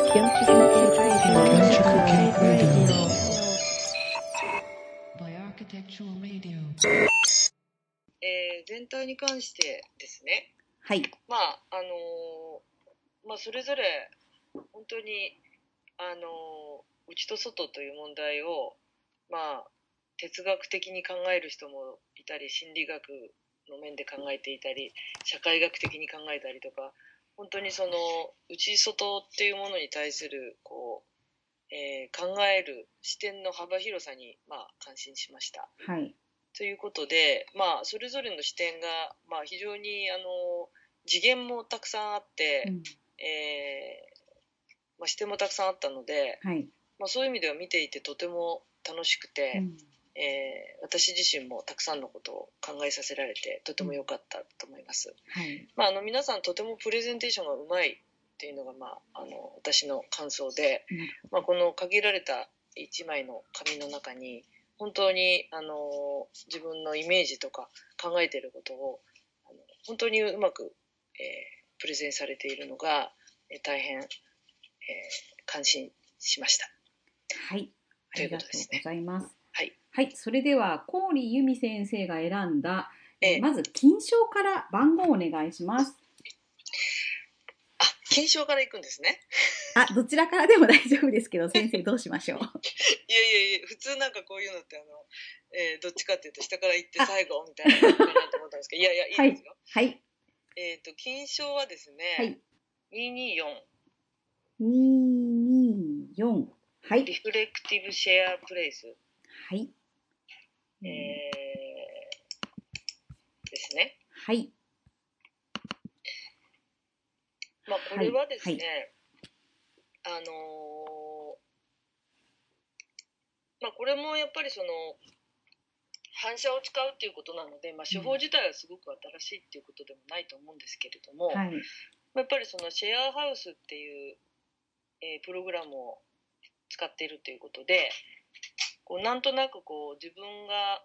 全体に関してですね、 はい。 それぞれ本当に内と外という問題を哲学的に考える人もいたり、心理学の面で考えていたり、社会学的に考えたりとか、本当にその内外っていうものに対する考える視点の幅広さに感心しました。 はい。 ということで、それぞれの視点が非常に次元もたくさんあって、視点もたくさんあったので、 はい。 そういう意味では見ていてとても楽しくて、私自身もたくさんのことを考えさせられてとても良かったと思います。 はい。 皆さんとてもプレゼンテーションがうまいっていうのが、私の感想で、この限られた1枚の紙の中に本当に自分のイメージとか考えていることを本当にうまく、プレゼンされているのが、大変、感心しました。 はい。ありがとうございます。 はい。 はい。それでは、郡由美先生が選んだ、まず、金賞から番号をお願いします。 金賞からいくんですね。 どちらからでも大丈夫ですけど、先生どうしましょう。 いや、普通なんかこういうのってどっちかっていうと下から行って最後みたいな感じかなと思ったんですけど、いいですよ。 はい。 金賞はですね、 はい、 224。 224。はい。 リフレクティブシェアプレイス。 はい。 ですね。 はい。 これはですね、これもやっぱりその反射を使うっていうことなので、手法自体はすごく新しいっていうことでもないと思うんですけれども、やっぱりそのシェアハウスっていう、プログラムを使っているということで、なんとなく自分が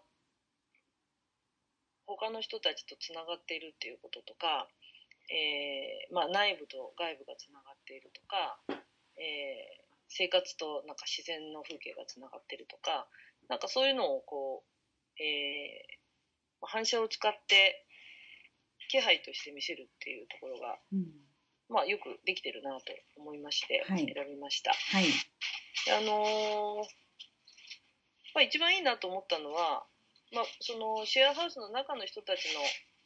他の人たちとつながっているっていうこととか、内部と外部がつながっているとか、生活となんか自然の風景がつながっているとか、なんかそういうのを反射を使って気配として見せるっていうところが、よくできてるなと思いまして選びました。はい。一番いいなと思ったのは、そのシェアハウスの中の人たちの、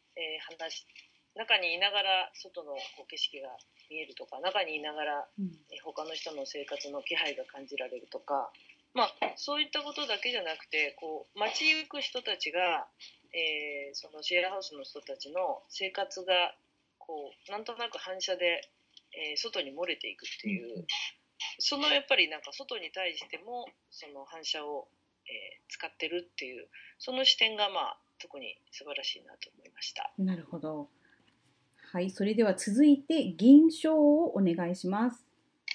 中にいながら外の景色が見えるとか、中にいながら、他の人の生活の気配が感じられるとか、そういったことだけじゃなくて、街行く人たちが、そのシェアハウスの人たちの生活がなんとなく反射で、外に漏れていくっていう、そのやっぱりなんか外に対してもその反射を、使ってるっていうその視点が特に素晴らしいなと思いました。 なるほど。はい、それでは続いて銀賞をお願いします。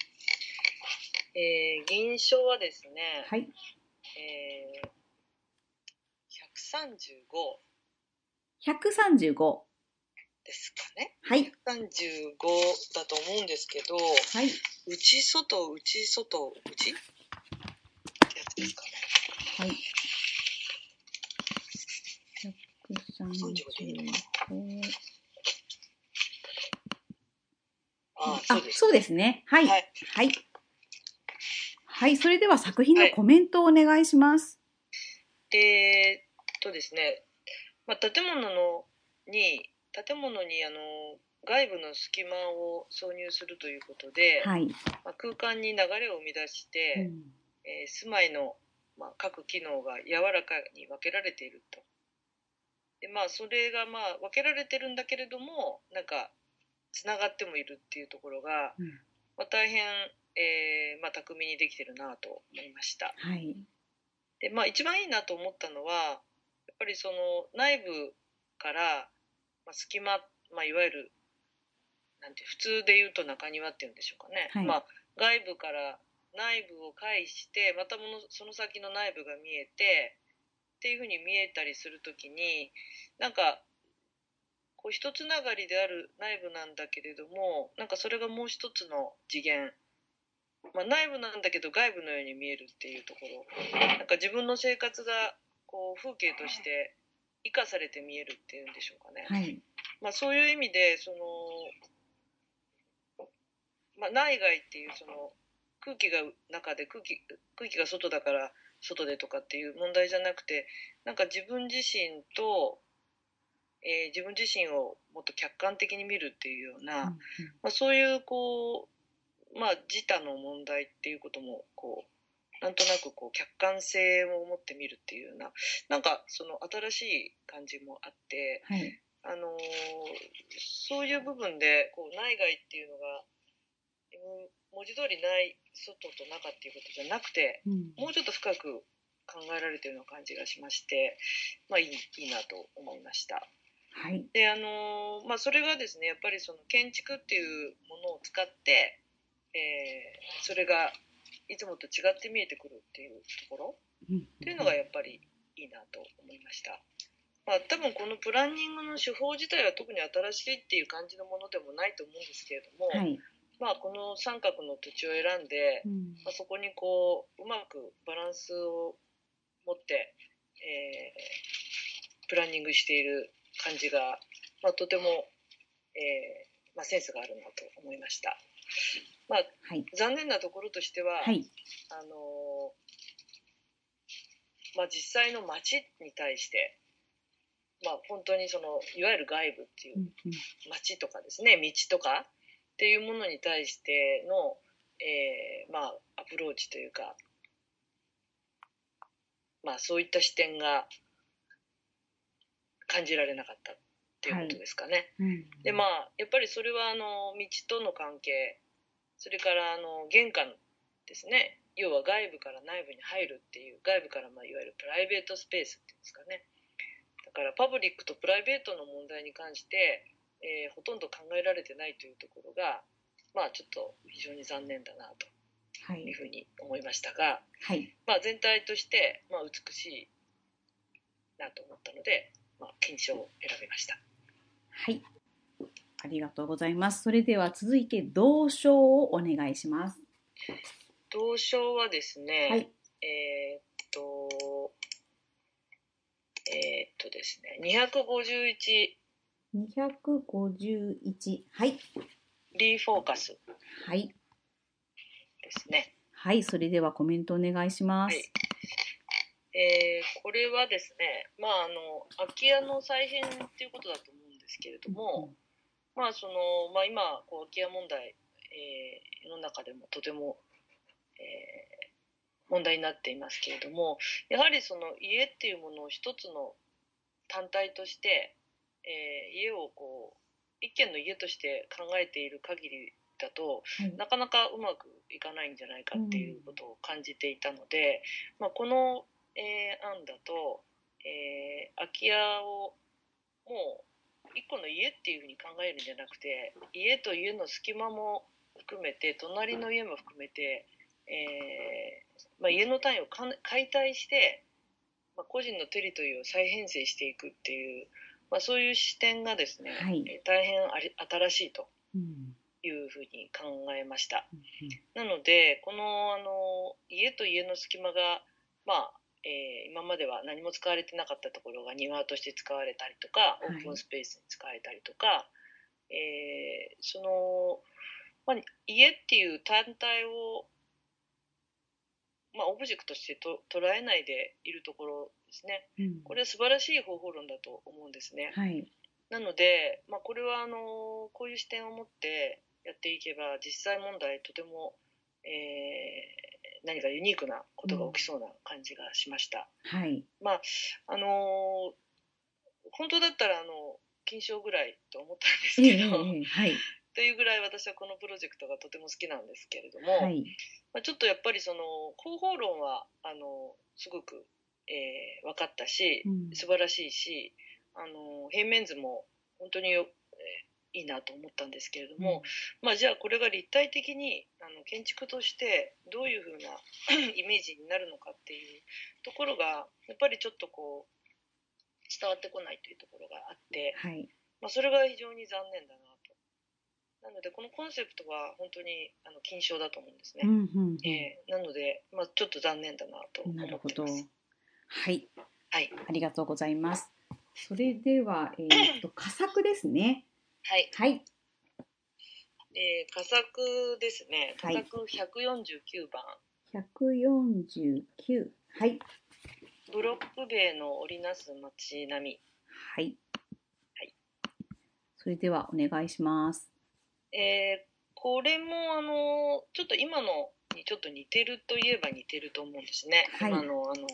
銀賞はですね、 はい。 135。 135 ですかね。 はい。 135だと思うんですけど、 はい。 内外内外内ってやつですかね。はい。135でいいのかな。 そうですね。はい。はい。はい。それでは作品のコメントをお願いします。 ですね、建物に外部の隙間を挿入するということで、空間に流れを生み出して、住まいの、各機能が柔らかに分けられていると。でそれが分けられてるんだけれどもなんかつながってもいるっていうところが、大変、巧みにできてるなと思いました。はい。で一番いいなと思ったのはやっぱりその内部から、隙間、いわゆるなんて普通で言うと中庭っていうんでしょうかね、外部から内部を介してまたその先の内部が見えてっていう風に見えたりするときになんか一つながりである内部なんだけれどもなんかそれがもう一つの次元内部なんだけど外部のように見えるっていうところ、なんか自分の生活がこう風景として生かされて見えるっていうんでしょうかね。 はい。 そういう意味で内外っていう空気が中で空気が外だから外でとかっていう問題じゃなくて、なんか自分自身と、自分自身をもっと客観的に見るっていうような、そういう自他の問題っていうこともなんとなく客観性を持って見るっていうような、なんか新しい感じもあって、 はい、 そういう部分で内外っていうのが文字通りない外と中っていうことじゃなくて、もうちょっと深く考えられているような感じがしまして、いいなと思いました。 はい、 でそれがですね、やっぱり建築っていうものを使って、それがいつもと違って見えてくるっていうところっていうのがやっぱりいいなと思いました。多分このプランニングの手法自体は特に新しいっていう感じのものでもないと思うんですけれども、 はい、 この三角の土地を選んで、そこにうまくバランスを持って、プランニングしている感じが、とても、センスがあるなと思いました。はい、残念なところとしては、はい、実際の街に対して、本当にいわゆる外部っていう街とかですね、道とかっていうものに対しての、アプローチというか、そういった視点が感じられなかったっていうことですかね。はい、でやっぱりそれは道との関係、それから玄関ですね、要は外部から内部に入るっていう、外部からいわゆるプライベートスペースっていうんですかね。だからパブリックとプライベートの問題に関して、ほとんど考えられてないというところが、ちょっと非常に残念だなというふうに思いましたが、はい、全体として、美しいなと思ったので、金賞を選びました。 はい、ありがとうございます。それでは続いて銅賞をお願いします。 銅賞はですね、はい、ですね、251。 251。はい。 リーフォーカス。 はい。 ですね。 はい、それではコメントお願いします。はい、 これはですね、空き家の再編っていうことだと思うんですけれども、今、空き家問題、の中でもとても、問題になっていますけれども、やはり家っていうものを一つの単体として、家を一軒の家として考えている限りだと、はい、なかなかうまくいかないんじゃないかっていうことを感じていたので、この、案だと、空き家をもう一個の家っていうふうに考えるんじゃなくて、家と家の隙間も含めて、隣の家も含めて、家の単位を解体して、個人のテリトリーを再編成していくっていう、そういう視点がですね、はい、大変新しいというふうに考えました。なのでこの家と家の隙間が、今までは何も使われてなかったところが庭として使われたりとか、オープンスペースに使われたりとか、家っていう単体をオブジェクトとして捉えないでいるところですね、これは素晴らしい方法論だと思うんですね。はい、なので、これはこういう視点を持ってやっていけば実際問題とても、何かユニークなことが起きそうな感じがしました。はい、本当だったら金賞ぐらいと思ったんですけど、はい、というぐらい私はこのプロジェクトがとても好きなんですけれども、はい、ちょっとやっぱり方法論はすごく、分かったし、素晴らしいし、平面図も本当にいいなと思ったんですけれども、じゃあこれが立体的に建築としてどういうふうなイメージになるのかっていうところがやっぱりちょっと伝わってこないというところがあって、はい、それが非常に残念だなとなのでこのコンセプトは本当に金賞だと思うんですね。なので、ちょっと残念だなと思ってます。なるほど。 はい。 はい。 ありがとうございます。それでは、佳作ですね。 はい。 はい。 佳作ですね。佳作149番。 149。はい。 ブロック塀の織りなす街並み。 はい。はい。それではお願いします。 これもちょっと今のにちょっと似てるといえば似てると思うんですね。はい、今の何で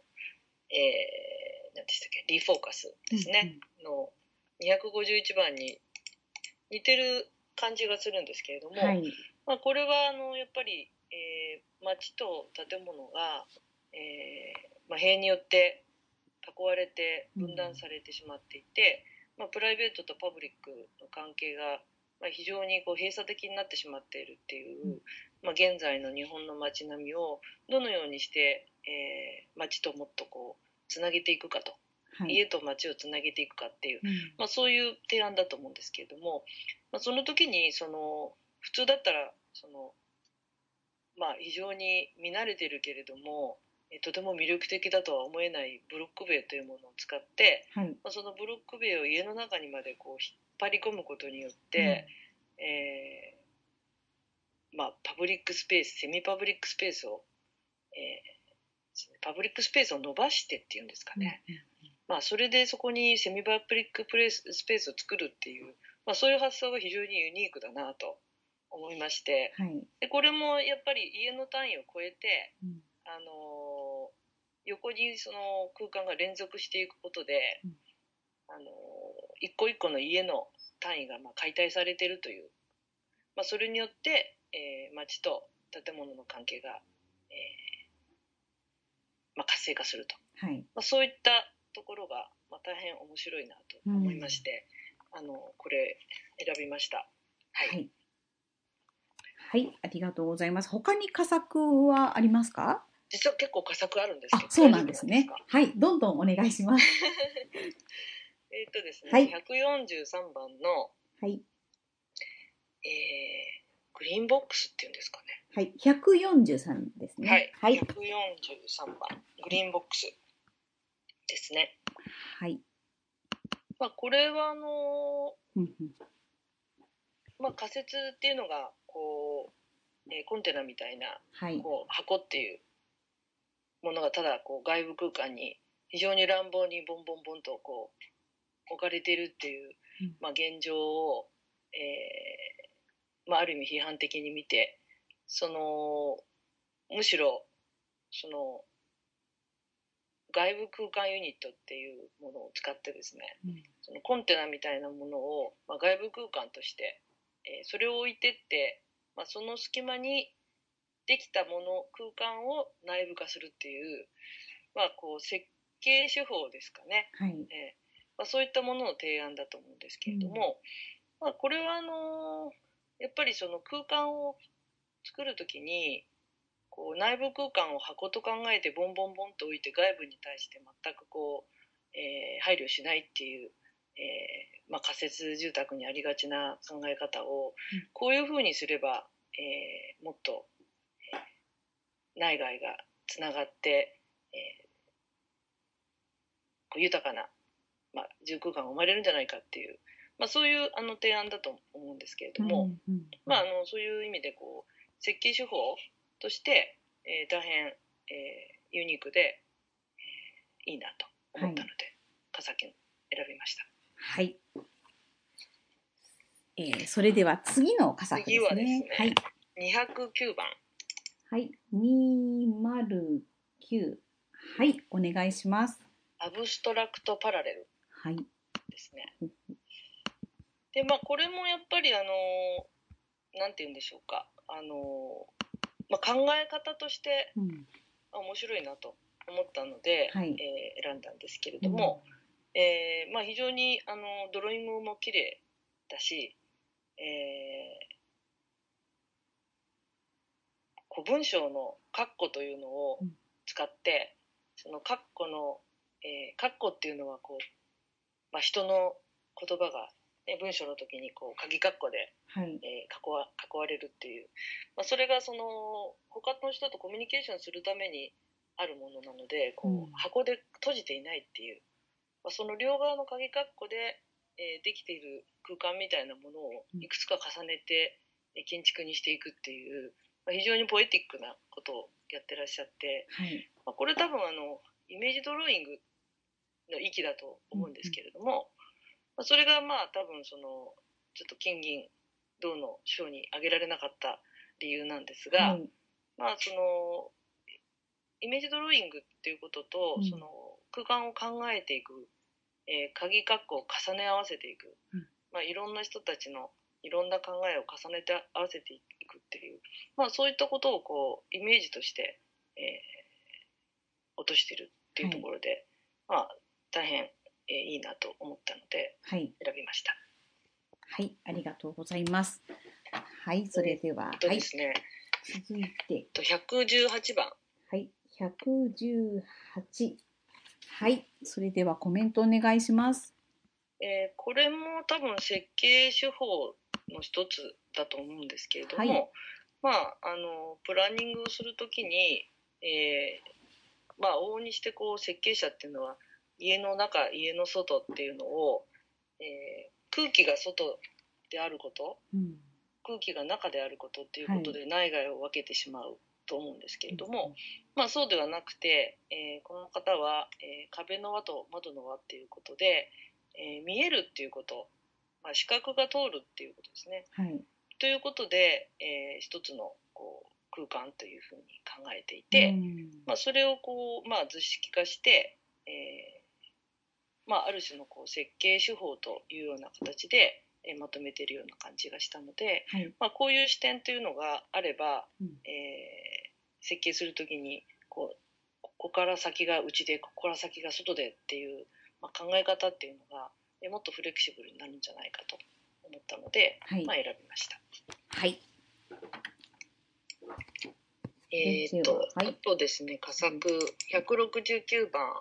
したっけ、リーフォーカスですね、の251番に似てる感じがするんですけれども、はい、これはやっぱり、町と建物が、塀によって囲われて分断されてしまっていて、プライベートとパブリックの関係が非常に閉鎖的になってしまっているっていう、現在の日本の街並みをどのようにして、街ともっとつなげていくかと、はい、家と街をつなげていくかっていう、そういう提案だと思うんですけれども、その時に普通だったら非常に見慣れてるけれどもとても魅力的だとは思えないブロック塀というものを使って、はい、そのブロック塀を家の中にまで引っ張り込むことによって、パブリックスペース、セミパブリックスペースを、パブリックスペースを伸ばしてっていうんですかね、それでそこにセミパブリックスペースを作るっていう、そういう発想が非常にユニークだなと思いまして、はい、でこれもやっぱり家の単位を超えて、横にその空間が連続していくことで、一個一個の家の単位が解体されているという、それによって、町と建物の関係が、活性化すると、はい、そういったところが、大変面白いなと思いまして、これ選びました。はい、 はいはい、ありがとうございます。他に佳作はありますか？ 実は結構佳作あるんですけど。 そうなんですね。はい、どんどんお願いします。 ですね、はい、143番の、 はい、 グリーンボックスっていうんですかね。 はい、143ですね。 はい、143番、グリーンボックスですね。 はい。 これは仮説っていうのがコンテナみたいな、はい、箱っていうものがただ外部空間に非常に乱暴にボンボンボンと置かれているっていう、現状を、ある意味批判的に見て、むしろ外部空間ユニットっていうものを使ってですね、そのコンテナみたいなものを、外部空間として、それを置いてって、その隙間にできたもの空間を内部化するっていう、設計手法ですかね、はい、そういったものの提案だと思うんですけれども、これはやっぱりその空間を作るときに内部空間を箱と考えてボンボンボンと置いて外部に対して全く配慮しないっていう、仮設住宅にありがちな考え方をこういうふうにすれば、もっと、内外がつながって、豊かな、住空間が生まれるんじゃないかっていう、そういう提案だと思うんですけれども、そういう意味で設計手法として、大変、ユニークで、いいなと思ったので、佳作選びました。 はい。それでは次の佳作ですね。 次はですね、はい、209番。 はい、209。はい、お願いします。 アブストラクトパラレルですね。はい、で、これもやっぱりなんて言うんでしょうか、考え方として面白いなと思ったので、はい、選んだんですけれども、非常にドローイングも綺麗だし、古文章の括弧というのを使って、その括弧の、括弧っていうのは人の言葉が文章の時にこう鍵括弧で、 はい、 囲われるっていう、それがその他の人とコミュニケーションするためにあるものなので、こう箱で閉じていないっていう、その両側の鍵括弧で、できている空間みたいなものをいくつか重ねて、建築にしていくっていう、非常にポエティックなことをやってらっしゃって、 はい、 これ多分イメージドローイングの域だと思うんですけれども、それが多分そのちょっと金銀銅の賞に挙げられなかった理由なんですが、そのイメージドローイングっていうことと、その空間を考えていく、鍵括弧を重ね合わせていく、いろんな人たちのいろんな考えを重ねて合わせていくっていう、そういったことをこうイメージとして、落としてるっていうところで、大変、いいなと思ったので選びました。 はい、ありがとうございます。はい、それでは、 ですね、 続いて 118番。 はい、118。はい、それではコメントお願いします。 これも多分設計手法の一つだと思うんですけれども、プランニングをするときに、往々にしてこう設計者っていうのは家の中家の外っていうのを、空気が外であること、空気が中であることっていうことで内外を分けてしまうと思うんですけれども、そうではなくて、この方は、壁の輪と窓の輪っていうことで、見えるっていうこと、視覚が通るっていうことですね。ということで、一つのこう空間というふうに考えていて、それをこう、図式化して、ある種のこう設計手法というような形で、まとめているような感じがしたので、こういう視点というのがあれば、設計するときにここから先が内でここから先が外でっていう、考え方っていうのがもっとフレキシブルになるんじゃないかと思ったので、選びました。はい。あとですね、佳作169番。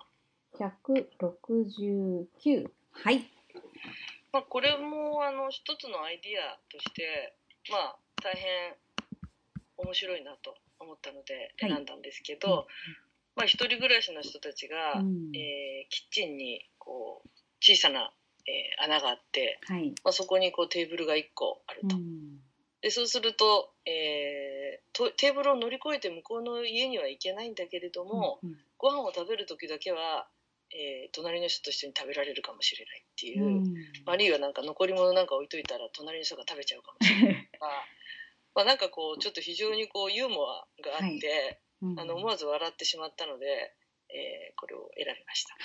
169。はい。 これも一つのアイディアとして大変面白いなと思ったので選んだんですけど、一人暮らしの人たちが、キッチンにこう小さな、穴があって、そこにこうテーブルが1個あると。でそうすると、テーブルを乗り越えて向こうの家には行けないんだけれども、ご飯を食べる時だけは、隣の人と一緒に食べられるかもしれないっていう、あるいはなんか残り物なんか置いといたら隣の人が食べちゃうかもしれないとかなんかこうちょっと非常にこうユーモアがあって、思わず笑ってしまったので、これを選びました。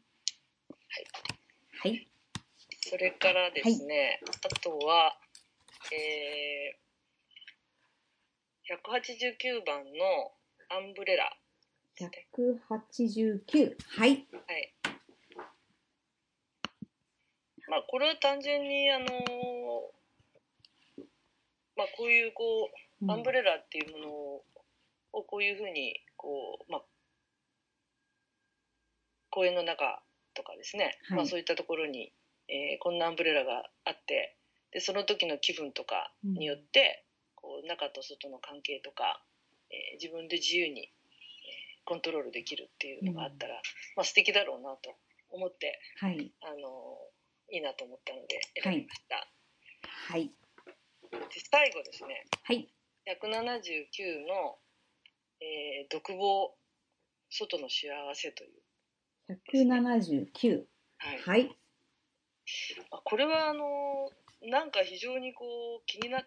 それからですね、あとは、189番のアンブレラ。 189。はい。 これは単純にこういうこうアンブレラっていうものをこういうふうにこう公園の中とかですね、そういったところに、こんなアンブレラがあって、でその時の気分とかによって、こう中と外の関係とか、自分で自由に、コントロールできるっていうのがあったら、素敵だろうなと思って、いいなと思ったので選びました。で最後ですね、179の、独房外の幸せという、 179。 これはなんか非常にこう気になって、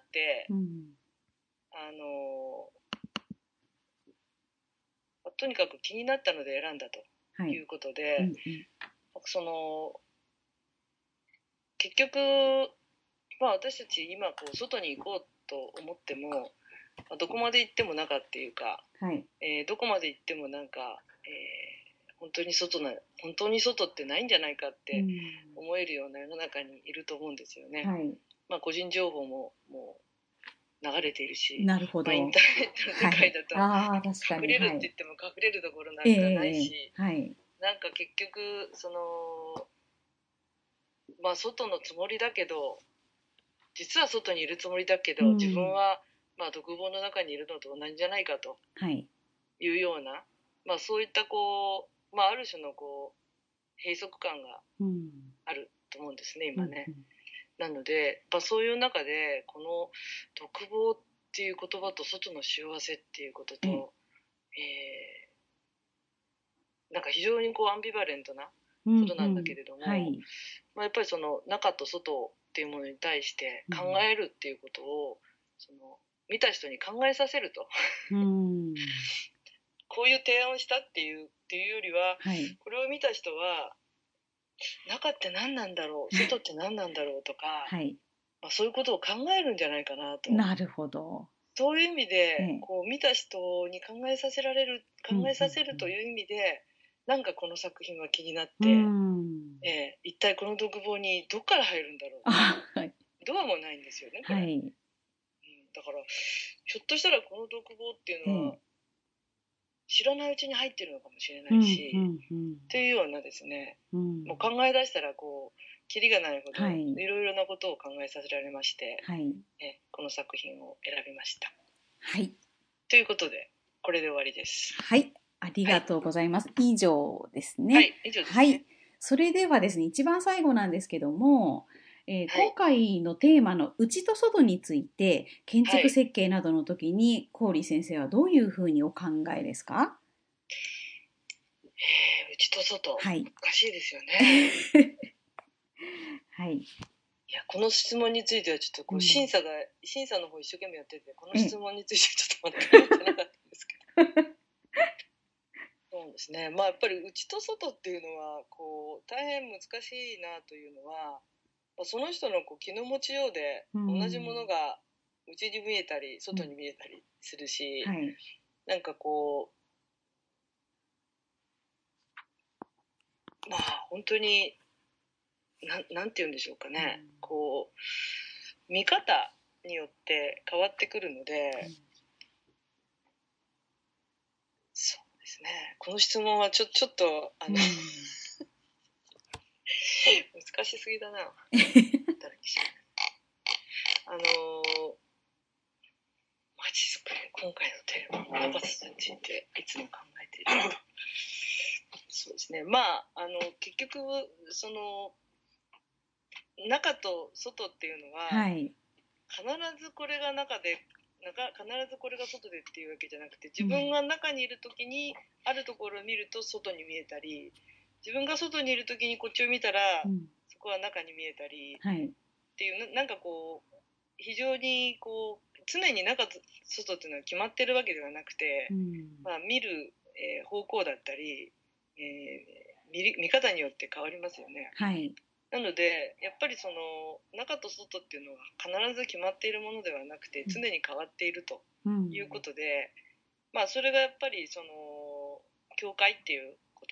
とにかく気になったので選んだということで、その結局、私たち今こう外に行こうと思っても、どこまで行っても中っていうか、どこまで行ってもなんか、本当に外ってないんじゃないかって思えるような世の中にいると思うんですよね。個人情報ももう流れているし、インターネットの世界だと隠れるって言っても隠れるところなんかないし、なんか結局その外のつもりだけど、実は外にいるつもりだけど、自分は独房の中にいるのと同じじゃないかというような、そういったある種の閉塞感があると思うんですね、今ね。なのでそういう中でこの独房っていう言葉と外の幸せっていうことと、なんか非常にアンビバレントなことなんだけれども、やっぱりその中と外っていうものに対して考えるっていうことを、見た人に考えさせるとこういう提案をしたっていうよりは、これを見た人は中って何なんだろう、外って何なんだろうとか、そういうことを考えるんじゃないかなと。 なるほど。 そういう意味で、見た人に考えさせるという意味で、なんかこの作品は気になって、一体この独房にどっから入るんだろう、ドアもないんですよね、これ。だからひょっとしたらこの独房っていうのは、知らないうちに入ってるのかもしれないし、っていうようなですね、もう考え出したらキリがないほどいろいろなことを考えさせられまして、この作品を選びました。ということでこれで終わりです。 ありがとうございます。以上ですね。 以上ですね。 それではですね、一番最後なんですけども、今回のテーマの内と外について建築設計などの時に郡先生はどういうふうにお考えですか？ 内と外、難しいですよね。いや、この質問についてはちょっと審査の方一生懸命やってて、この質問についてちょっとまだ考えてなかったんですけどそうですね、やっぱり内と外っていうのは大変難しいなというのは、その人の気の持ちようで同じものが内に見えたり外に見えたりするし、なんか本当になんて言うんでしょうかね、見方によって変わってくるので、そうですね、この質問はちょっと難しすぎだな。街づくり、今回のテーマ、中津についていつも考えていること。そうですね。結局その中と外っていうのは、必ずこれが中で、必ずこれが外でっていうわけじゃなくて、自分が中にいるときにあるところを見ると外に見えたり、自分が外にいるときにこっちを見たら、そこは中に見えたりっていう、なんか非常に常に中と外っていうのは決まってるわけではなくて、見る、方向だったり、見方によって変わりますよね。なのでやっぱりその中と外っていうのは必ず決まっているものではなくて、常に変わっているということで、それがやっぱりその境界っていうこと、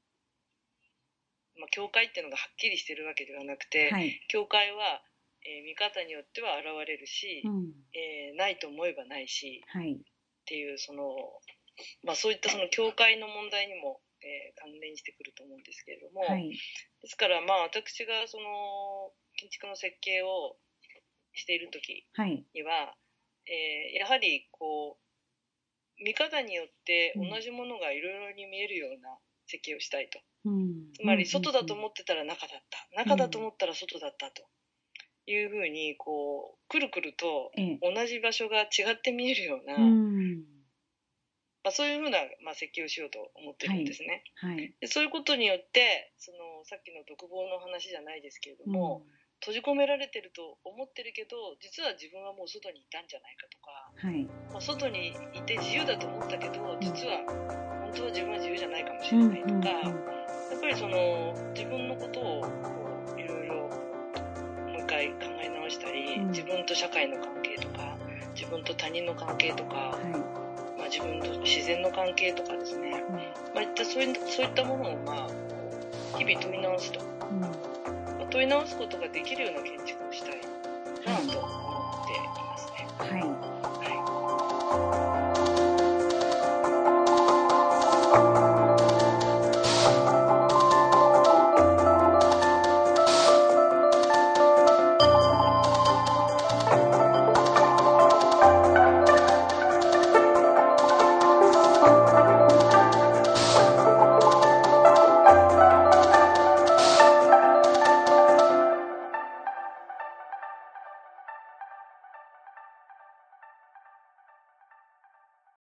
境界っていうのがはっきりしてるわけではなくて、境界は、見方によっては現れるし、ないと思えばないし、っていうその、そういったその境界の問題にも関連してくると思うんですけれども、ですから私がその建築の設計をしている時には、やはり見方によって同じものがいろいろに見えるような設計をしたいと、つまり外だと思ってたら中だった、中だと思ったら外だったというふうにくるくると同じ場所が違って見えるような、そういうふうな、設計をしようと思ってるんですね。でそういうことによってそのさっきの独房の話じゃないですけれども、閉じ込められてると思ってるけど、実は自分はもう外にいたんじゃないかとか、外にいて自由だと思ったけど、実は本当は自分は自由じゃないかもしれないとか、やっぱりその自分のことをいろいろもう一回考え直したり、自分と社会の関係とか、自分と他人の関係とか、自分と自然の関係とかですね、そういったものを日々問い直すと、問い直すことができるような建築をしたいなと思っていますね。